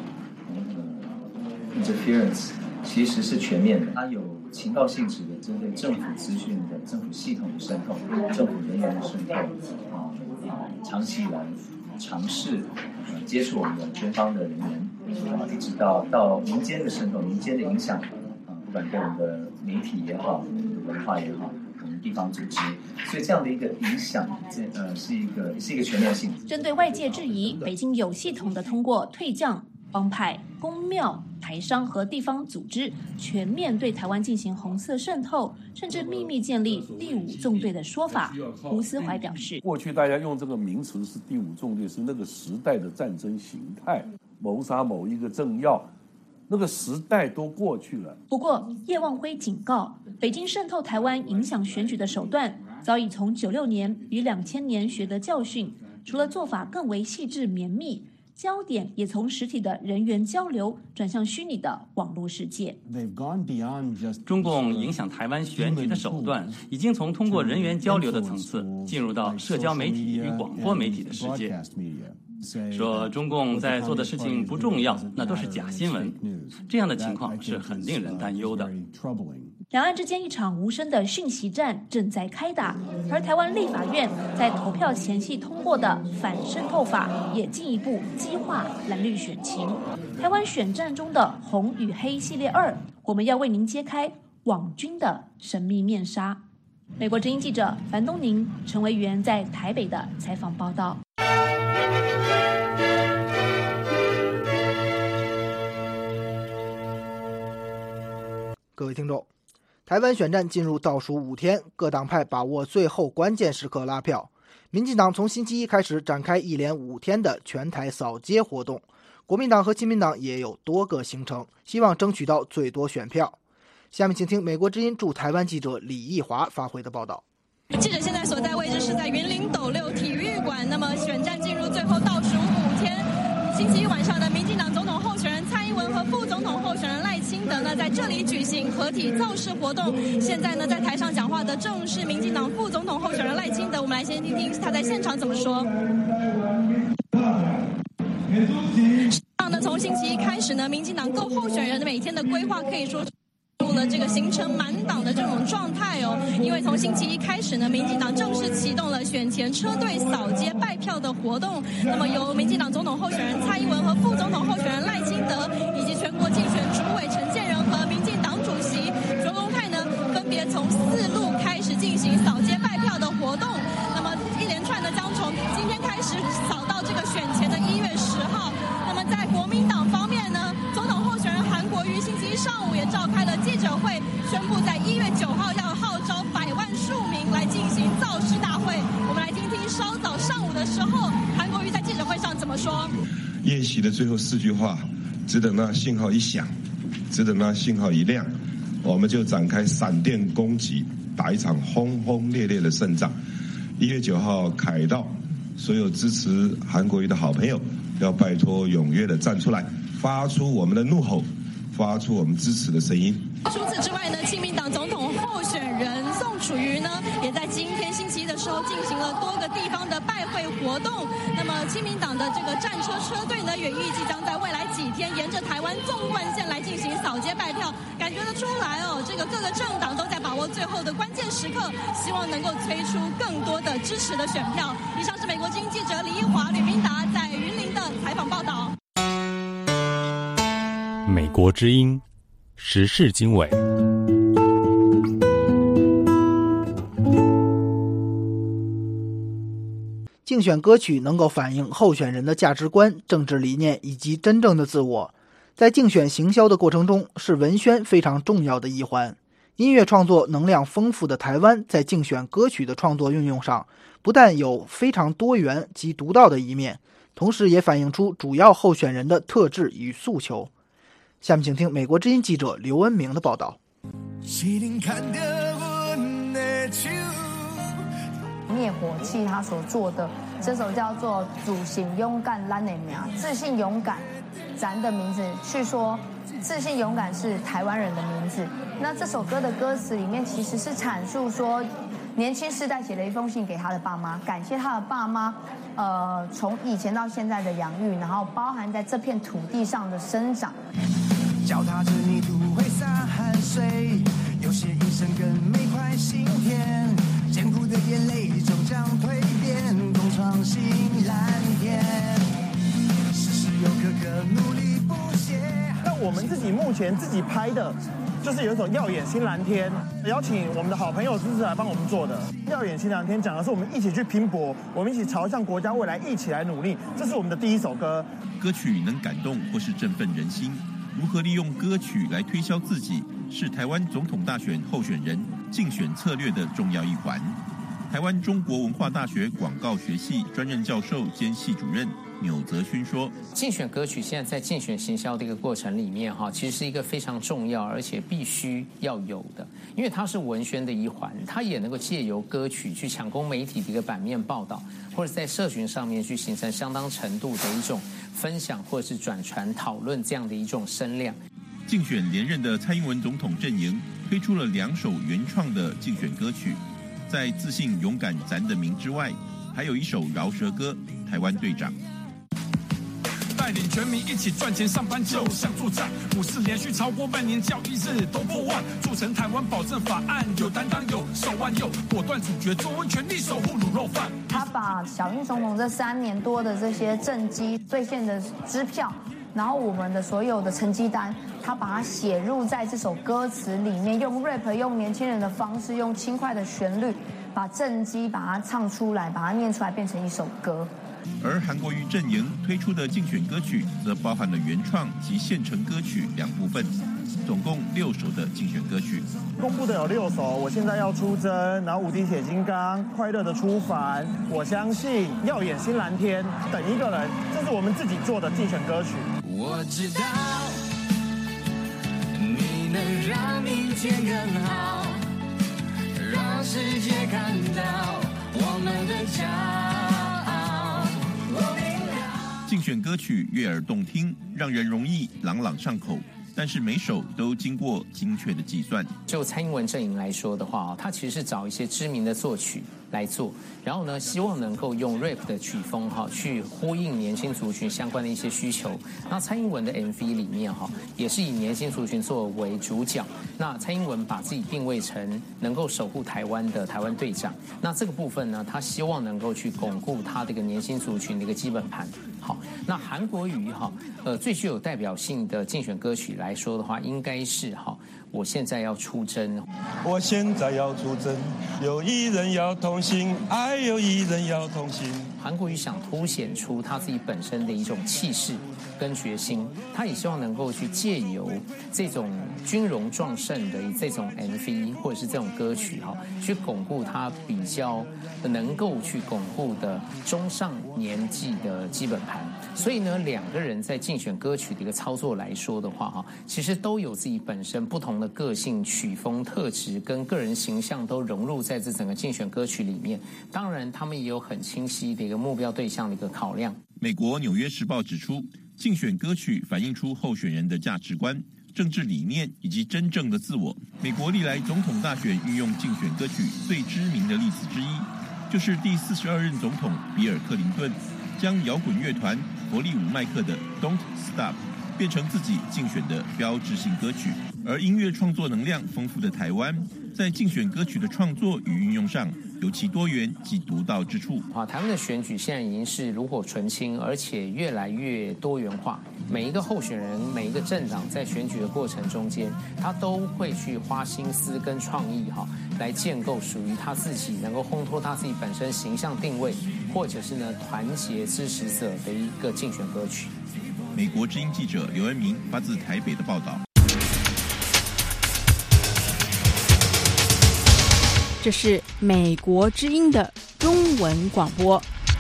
interference 其实是全面的，它有情报性质的，针对政府资讯的、政府系统的渗透、政府人员的渗透，长期以来尝试接触我们的军方的人员，一直到民间的渗透、民间的影响，不管对我们的媒体也好、文化也好，我们地方组织，所以这样的一个影响，是一个全面性。 针对外界质疑，北京有系统的通过退将、帮派、公庙、台商和地方组织全面对台湾进行红色渗透，甚至秘密建立第5纵队的说法，吴思怀表示， 过去大家用这个名词是第5纵队，是那个时代的战争形态，谋杀某一个政要，那个时代都过去了。 不过叶望辉警告，北京渗透台湾影响选举的手段早已从96年与2000年学得教训，除了做法更为细致绵密，焦点也从实体的人员交流转向虚拟的网络世界。 中共影响台湾选举的手段已经从通过人员交流的层次进入到社交媒体与广播媒体的世界。说中共在做的事情不重要，那都是假新闻。这样的情况是很令人担忧的。 两岸之间一场无声的讯息战正在开打，而台湾立法院在投票前夕通过的反渗透法也进一步激化蓝绿选情。台湾选战中的红与黑系列2，我们要为您揭开网军的神秘面纱。美国之音记者樊东宁、陈维元在台北的采访报道。 各位听众，台湾选战进入倒数5天，各党派把握最后关键时刻拉票。民进党从星期一开始展开一连5天的全台扫街活动，国民党和亲民党也有多个行程，希望争取到最多选票。下面请听美国之音驻台湾记者李义华发回的报道。 记者现在所在位置是在云林斗六体育馆，那么选战进入最后倒数5天，星期一晚上的民进党总统候选人蔡英文和副总统候选人赖清德呢，在这里举行合体造势活动。现在呢，在台上讲话的正是民进党副总统候选人赖清德，我们来先听听他在现场怎么说。从星期一开始呢，民进党各候选人的每天的规划可以说入了这个行程满档的这种状态哦，因为从星期一开始呢，民进党正式启动了选前车队扫街拜票的活动。那么由民进党总统候选人蔡英文和副总统候选人赖清德，以及全国竞选主委陈建仁和民进党主席卓荣泰呢，分别从4路开始进行扫街拜票的活动。那么一连串的将从今天开始扫到这个选前的1月10号。那么在国民党方面呢，总统候选人韩国瑜星期一上午也召开了记者会，宣布在1月9号要号召100万庶民来进行造势大会。我们来听听稍早上午的时候，韩国瑜在记者会上怎么说。 夜袭的最后4句话，只等那信号一响，只等那信号一亮，我们就展开闪电攻击，打一场轰轰烈烈的胜仗。1月9号凯道，所有支持韩国瑜的好朋友要拜托踊跃的站出来，发出我们的怒吼，发出我们支持的声音。 除此之外呢，亲民党总统候选人宋楚瑜呢，也在今天星期一的时候进行了多个地方的拜会活动。那么亲民党的这个战车车队呢，也预计将在未来几天沿着台湾纵贯线来进行扫街拜票。感觉得出来哦，这个各个政党都在把握最后的关键时刻，希望能够催出更多的支持的选票。以上是美国之音记者李一华、吕明达在云林的采访报道。 美国之音时事经纬。 竞选歌曲能够反映候选人的价值观、政治理念以及真正的自我，在竞选行销的过程中是文宣非常重要的一环。音乐创作能量丰富的台湾，在竞选歌曲的创作运用上，不但有非常多元及独到的一面，同时也反映出主要候选人的特质与诉求。下面请听美国之音记者刘恩明的报道。 灭火器他所做的这首叫做《自信勇敢咱的名》，自信勇敢咱的名字，去说自信勇敢是台湾人的名字。那这首歌的歌词里面其实是阐述说，年轻世代写了一封信给他的爸妈，感谢他的爸妈从以前到现在的养育，然后包含在这片土地上的生长。脚踏着泥土会洒汗水，有些一生更没块心田，艰苦的眼泪终将蜕变，共创新蓝天，时时有刻刻努力不懈。那我们自己目前自己拍的就是有一首耀眼新蓝天，邀请我们的好朋友支持来帮我们做的。耀眼新蓝天讲的是我们一起去拼搏，我们一起朝向国家未来一起来努力，这是我们的第一首歌。 歌曲能感动或是振奋人心，如何利用歌曲来推销自己，是台湾总统大选候选人竞选策略的重要一环。台湾中国文化大学广告学系专任教授兼系主任钮泽勋说， 竞选歌曲现在在竞选行销的一个过程里面其实是一个非常重要而且必须要有的，因为它是文宣的一环，它也能够借由歌曲去抢攻媒体的一个版面报道，或者在社群上面去形成相当程度的一种分享或者是转传讨论这样的一种声量。 竞选连任的蔡英文总统阵营推出了2首原创的竞选歌曲，在自信勇敢咱的名之外，还有一首饶舌歌《台湾队长》。 带领全民一起赚钱，上班就像作战，股市连续超过半年交易日都破万，促成台湾保证法案，有担当有手腕有果断主角，做完全力守护卤肉饭。 他把小英总统这3年多的这些政绩兑现的支票，然后我们的所有的成绩单，他把它写入在这首歌词里面，用 rap 用年轻人的方式，用轻快的旋律，把政绩把它唱出来，把它念出来，变成一首歌。 而韩国瑜阵营推出的竞选歌曲则包含了原创及现成歌曲2部分，总共6首的竞选歌曲。 公布的有6首，我现在要出征，然后无敌铁金刚、快乐的出凡、我相信、耀眼新蓝天、等一个人，这是我们自己做的竞选歌曲。 我知道你能让明天更好，让世界看到我们的骄傲。 竞选歌曲悦耳动听，让人容易朗朗上口，但是每首都经过精确的计算。 就蔡英文阵营来说的话，他其实是找一些知名的作曲来做，然后呢，希望能够用 rap 的曲风去呼应年轻族群相关的一些需求。那蔡英文的 MV 里面也是以年轻族群作为主角。那蔡英文把自己定位成能够守护台湾的台湾队长。那这个部分呢，他希望能够去巩固他这个年轻族群的一个基本盘。好，那韩国瑜最具有代表性的竞选歌曲来说的话，应该是我现在要出征。 我现在要出征，有一人要同行，爱有一人要同行。 韩国瑜想凸显出他自己本身的一种气势跟决心，他也希望能够去借由这种军容壮盛的这种 MV 或者是这种歌曲去巩固他比较能够去巩固的中上年纪的基本盘。所以呢，2个人在竞选歌曲的一个操作来说的话其实都有自己本身不同的个性、曲风、特质跟个人形象都融入在这整个竞选歌曲里面。当然他们也有很清晰的一个个目标对象的一个考量。 美国《纽约时报》指出，竞选歌曲反映出候选人的价值观、政治理念以及真正的自我。美国历来总统大选运用竞选歌曲最知名的例子之一，就是第42任总统比尔·克林顿将摇滚乐团佛利伍麦克的《Don't Stop》变成自己竞选的标志性歌曲。而音乐创作能量丰富的台湾，在竞选歌曲的创作与运用上有其多元及独到之处。 台湾的选举现在已经是炉火纯青，而且越来越多元化。每一个候选人、每一个政党在选举的过程中间，他都会去花心思跟创意来建构属于他自己能够烘托他自己本身形象定位，或者是呢团结支持者的一个竞选歌曲。 美国之音记者刘恩明发自台北的报道。 这是美国之音的中文广播。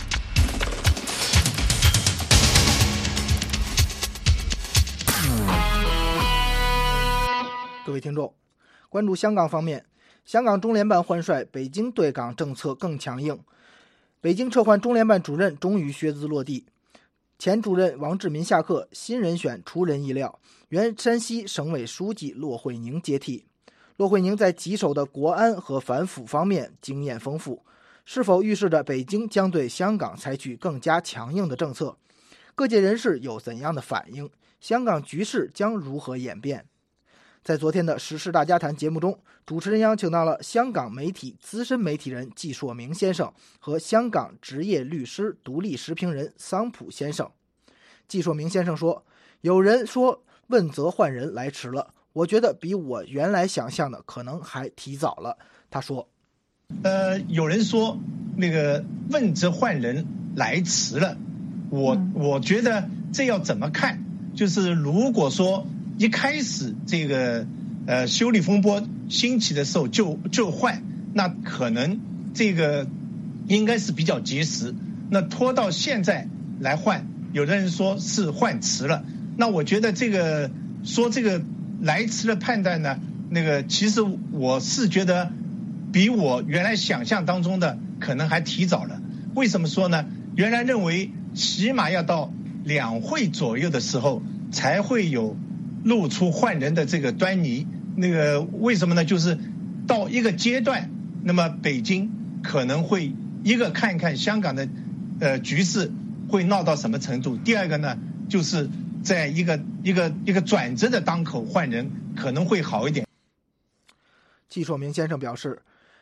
各位听众，关注香港方面，香港中联办换帅，北京对港政策更强硬。北京撤换中联办主任终于靴子落地，前主任王志民下课，新人选出人意料，原山西省委书记骆惠宁接替。骆惠宁在棘手的国安和反腐方面经验丰富，是否预示着北京将对香港采取更加强硬的政策？各界人士有怎样的反应？香港局势将如何演变？在昨天的时事大家谈节目中，主持人邀请到了香港媒体资深媒体人纪硕明先生和香港职业律师、独立时评人桑普先生。纪硕明先生说，有人说问责换人来迟了，我觉得比我原来想象的可能还提早了。他说， 有人说那个问责换人来迟了，我觉得这要怎么看？就是如果说一开始这个修理风波兴起的时候就换，那可能这个应该是比较及时。那拖到现在来换，有的人说是换迟了。那我觉得这个说这个来迟的判断呢，那个其实我是觉得比我原来想象当中的可能还提早了。为什么说呢？原来认为起码要到2会左右的时候才会有露出换人的这个端倪。那个为什么呢？就是到一个阶段，那么北京可能会一个看看香港的局势会闹到什么程度，第二个呢，就是在一个转折的当口换人可能会好一点。 纪硕明先生表示，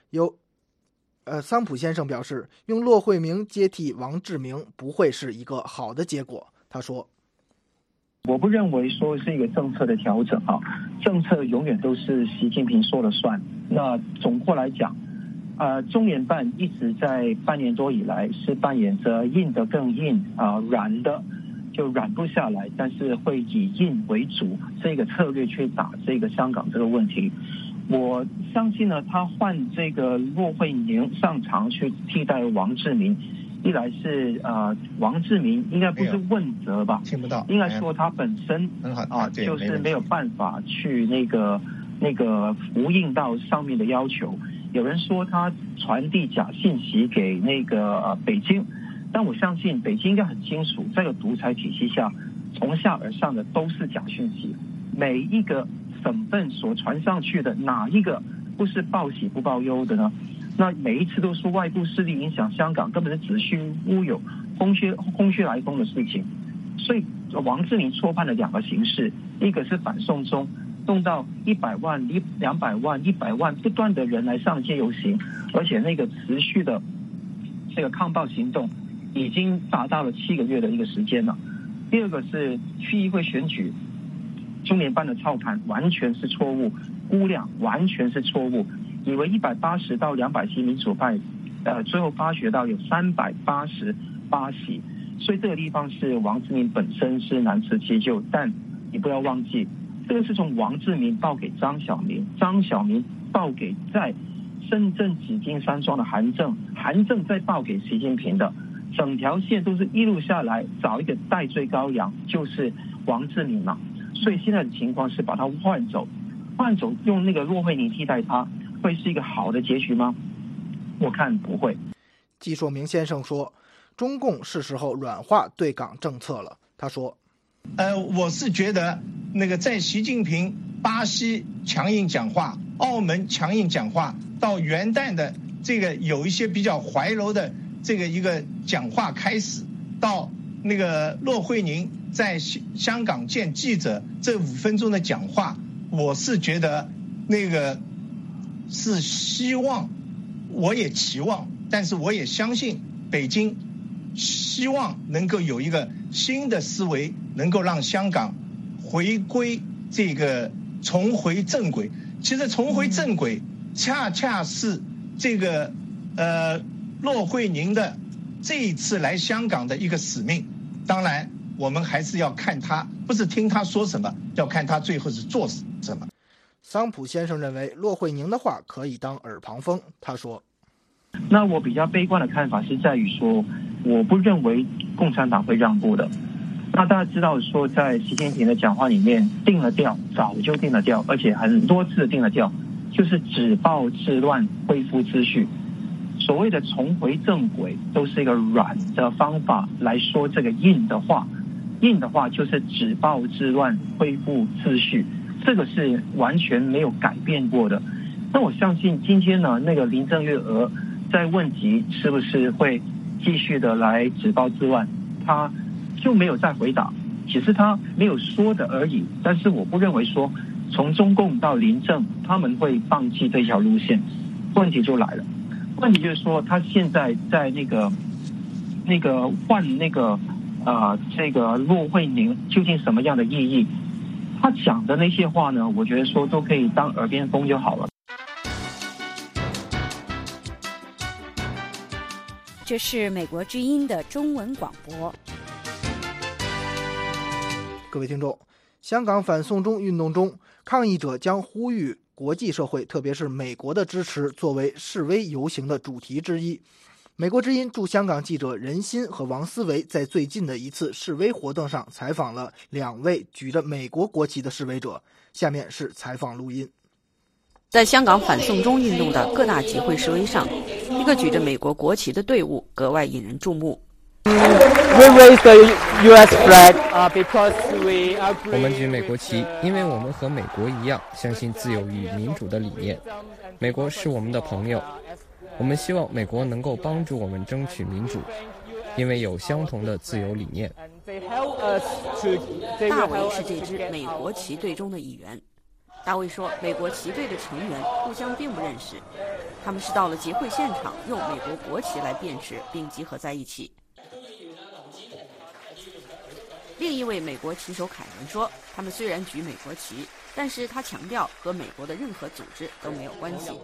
桑普先生表示，用骆惠明接替王志明不会是一个好的结果。他说， 我不认为说是一个政策的调整政策永远都是习近平说了算。那总括来讲，中联办一直在半年多以来是扮演着硬的更硬软的就软不下来，但是会以硬为主这个策略去打这个香港这个问题。我相信呢，他换这个骆惠宁上场去替代王志民，一来是王志民应该不是问责吧， 听不到， 应该说他本身就是没有办法去那个呼应到上面的要求。有人说他传递假信息给那个北京，但我相信北京应该很清楚，这个独裁体系下从下而上的都是假讯息，每一个省份所传上去的哪一个不是报喜不报忧的呢？那每一次都是外部势力影响香港，根本是子虚乌有、空穴来风的事情。所以王志民错判了2个形式，一个是反送中，动到100万、200万、100万不断的人来上街游行，而且那个持续的这个抗暴行动已经达到了7个月的一个时间了。第二个是区议会选举，中联办的操盘完全是错误，估量完全是错误，以为180到200席民主派，最后发觉到有388席，所以这个地方是王志民本身是难辞其咎。但你不要忘记，这个是从王志民报给张晓明，张晓明报给在深圳紫金山庄的韩正，韩正再报给习近平的，整条线都是一路下来找一个代罪羔羊，就是王志民嘛。所以现在的情况是把他换走，用那个骆惠宁替代他，会是一个好的结局吗？我看不会。 纪硕明先生说， 中共是时候软化对港政策了。他说：“ 我是觉得那个在习近平巴西强硬讲话、澳门强硬讲话，到元旦的这个有一些比较怀柔的这个一个讲话开始，到那个骆惠宁在香港见记者这5分钟的讲话，我是觉得那个是希望，我也期望，但是我也相信北京希望能够有一个新的思维，能够让香港回归这个重回正轨。其实重回正轨恰恰是这个骆惠宁的这一次来香港的一个使命。当然我们还是要看他，不是听他说什么，要看他最后是做什么。 桑普先生认为骆惠宁的话可以当耳旁风。他说： 那我比较悲观的看法是在于说，我不认为共产党会让步的。那大家知道说，在习近平的讲话里面定了调，早就定了调，而且很多次定了调，就是止暴制乱，恢复秩序。所谓的重回正轨都是一个软的方法来说这个硬的话，硬的话就是止暴制乱，恢复秩序，这个是完全没有改变过的。那我相信今天呢，那个林郑月娥在问及是不是会继续的来止暴制乱，他就没有再回答，只是他没有说的而已。但是我不认为说从中共到林郑他们会放弃这条路线。问题就来了，问题就是说他现在在那个换这个骆惠宁究竟什么样的意义？他讲的那些话呢，我觉得说都可以当耳边风就好了。 这是美国之音的中文广播。 各位听众，香港反送中运动中，抗议者将呼吁国际社会，特别是美国的支持作为示威游行的主题之一。美国之音驻香港记者任鑫和王思维在最近的一次示威活动上采访了2位举着美国国旗的示威者。下面是采访录音。 在香港反送中运动的各大集会示威上，一个举着美国国旗的队伍格外引人注目。 我们举美国旗，因为我们和美国一样相信自由与民主的理念。美国是我们的朋友，我们希望美国能够帮助我们争取民主，因为有相同的自由理念。 大卫是这支美国旗队中的一员。大卫说，美国旗队的成员互相并不认识，他们是到了集会现场用美国国旗来辨识并集合在一起。另一位美国旗手凯文说，他们虽然举美国旗，但是他强调和美国的任何组织都没有关系。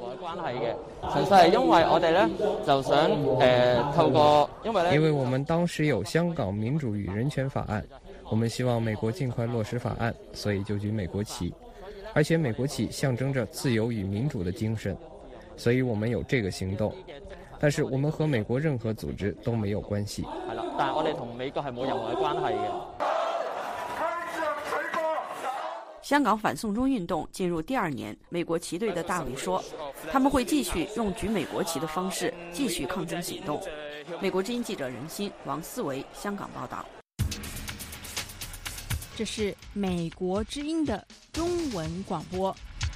因为我们当时有香港民主与人权法案，我们希望美国尽快落实法案，所以就举美国旗。而且美国旗象征着自由与民主的精神，所以我们有这个行动。但是我们和美国任何组织都没有关系。 但我哋同美國係冇任何關係嘅。香港反送中运动进入第2年，美国旗队的大卫说，他们会继续用举美国旗的方式继续抗争行动。美国之音记者任鑫、王思维香港报道。 这是美国之音的中文广播。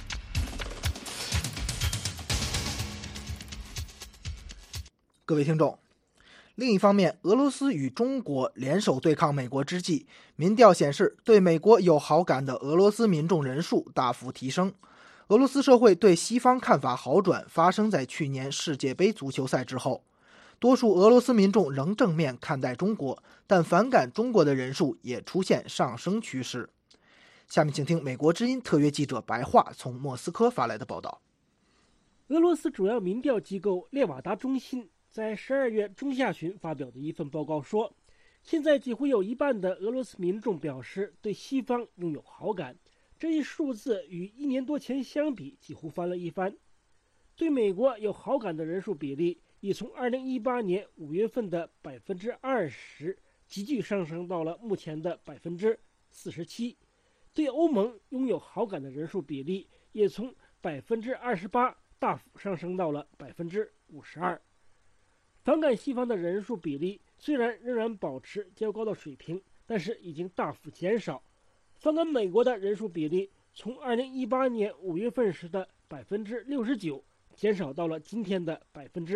各位听众，另一方面，俄罗斯与中国联手对抗美国之际，民调显示对美国有好感的俄罗斯民众人数大幅提升。俄罗斯社会对西方看法好转发生在去年世界杯足球赛之后。多数俄罗斯民众仍正面看待中国，但反感中国的人数也出现上升趋势。下面请听美国之音特约记者白桦从莫斯科发来的报道。 俄罗斯主要民调机构列瓦达中心在12月中下旬发表的一份报告说，现在几乎有一半的俄罗斯民众表示对西方拥有好感，这一数字与1年多前相比几乎翻了一番。对美国有好感的人数比例已从2018年5月份的20%急剧上升到了目前的47%。对欧盟拥有好感的人数比例也从28%大幅上升到了52%。反感西方的人数比例虽然仍然保持较高的水平，但是已经大幅减少。反感美国的人数比例从2018年5月份时的69%减少到了今天的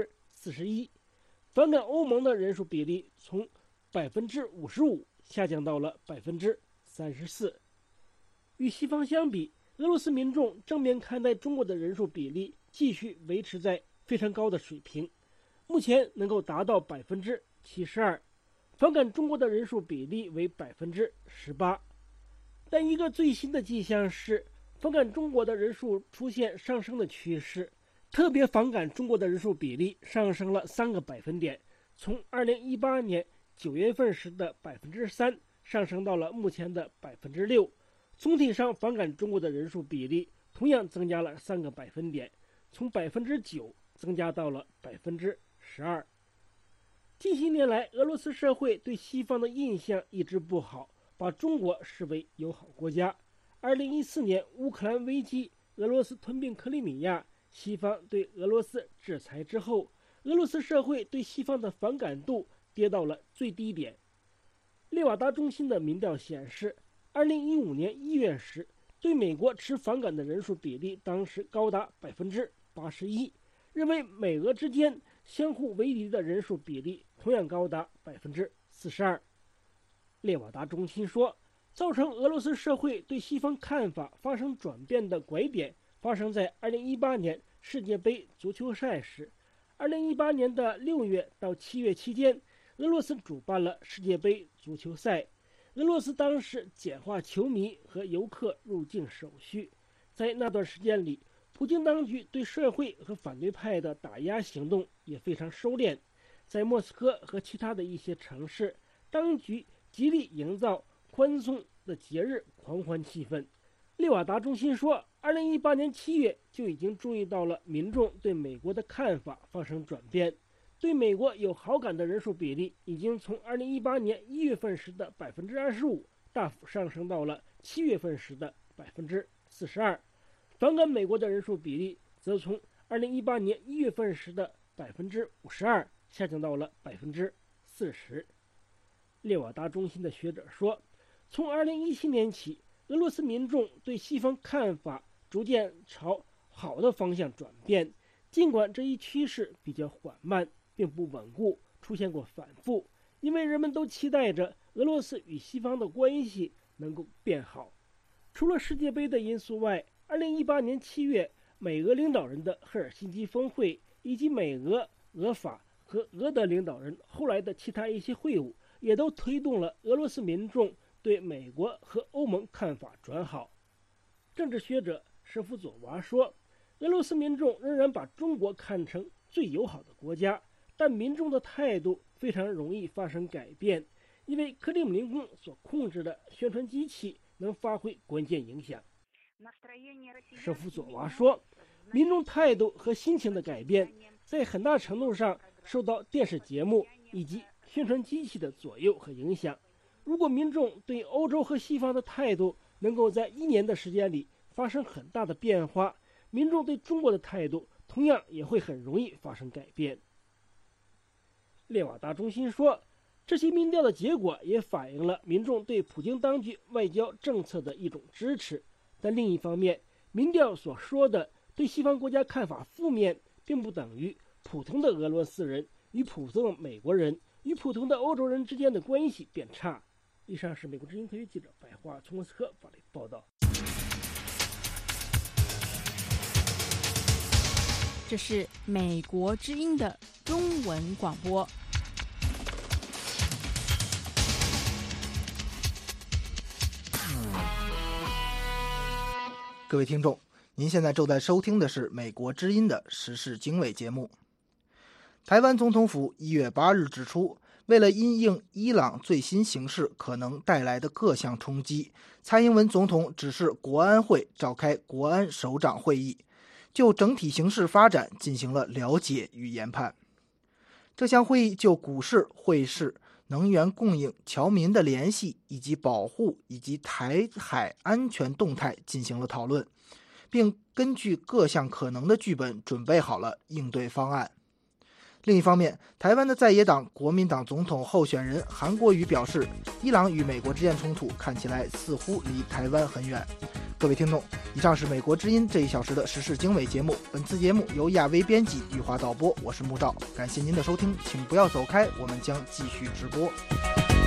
41%。反感欧盟的人数比例从55%下降到了34%。与西方相比，俄罗斯民众正面看待中国的人数比例继续维持在非常高的水平，目前能够达到72%，反感中国的人数比例为18%。但一个最新的迹象是，反感中国的人数出现上升的趋势，特别反感中国的人数比例上升了3个百分点，从2018年9月份时的3%上升到了目前的6%。总体上，反感中国的人数比例同样增加了3个百分点，从9%增加到了12%。近些年来，俄罗斯社会对西方的印象一直不好，把中国视为友好国家。2014年乌克兰危机，俄罗斯吞并克里米亚，西方对俄罗斯制裁之后，俄罗斯社会对西方的反感度跌到了最低点。列瓦达中心的民调显示，2015年1月时，对美国持反感的人数比例当时高达81%，认为美俄之间相互为敌的人数比例同样高达42%。列瓦达中心说，造成俄罗斯社会对西方看法发生转变的拐点发生在2018年世界杯足球赛时。2018年的6月到7月期间，俄罗斯主办了世界杯足球赛。俄罗斯当时简化球迷和游客入境手续，在那段时间里，普京当局对社会和反对派的打压行动也非常收敛。在莫斯科和其他的一些城市，当局极力营造宽松的节日狂欢气氛。列瓦达中心说，2018年7月就已经注意到了民众对美国的看法发生转变。对美国有好感的人数比例已经从2018年1月份时的25%大幅上升到了7月份时的42%，反感美国的人数比例则从2018年1月份时的52%下降到了40%。列瓦达中心的学者说，从2017年起，俄罗斯民众对西方看法逐渐朝好的方向转变，尽管这一趋势比较缓慢，并不稳固，出现过反复，因为人们都期待着俄罗斯与西方的关系能够变好。除了世界杯的因素外，2018年7月，美俄领导人的赫尔辛基峰会，以及美俄、俄法和俄德领导人后来的其他一些会晤，也都推动了俄罗斯民众对美国和欧盟看法转好。政治学者舍夫佐娃说，俄罗斯民众仍然把中国看成最友好的国家，但民众的态度非常容易发生改变，因为克里姆林宫所控制的宣传机器能发挥关键影响。舍夫佐娃说，民众态度和心情的改变在很大程度上受到电视节目以及宣传机器的左右和影响。如果民众对欧洲和西方的态度能够在1年的时间里发生很大的变化，民众对中国的态度同样也会很容易发生改变。列瓦达中心说，这些民调的结果也反映了民众对普京当局外交政策的一种支持。但另一方面，民调所说的对西方国家看法负面，并不等于普通的俄罗斯人与普通的美国人与普通的欧洲人之间的关系变差。以上是美国之音特约记者白桦从莫斯科发来的报道。 这是美国之音的中文广播。 各位听众，您现在正在收听的是美国之音的时事经纬节目。台湾总统府1月8日指出，为了因应伊朗最新形势可能带来的各项冲击，蔡英文总统指示国安会召开国安首长会议，就整体形势发展进行了了解与研判。这项会议就股市、汇市、能源供应、侨民的联系以及保护以及台海安全动态进行了讨论，并根据各项可能的剧本准备好了应对方案。 另一方面，台湾的在野党国民党总统候选人韩国瑜表示，伊朗与美国之间冲突看起来似乎离台湾很远。各位听众，以上是美国之音这1小时的时事经纬节目。本次节目由亚薇编辑，玉华导播，我是木照。感谢您的收听，请不要走开，我们将继续直播。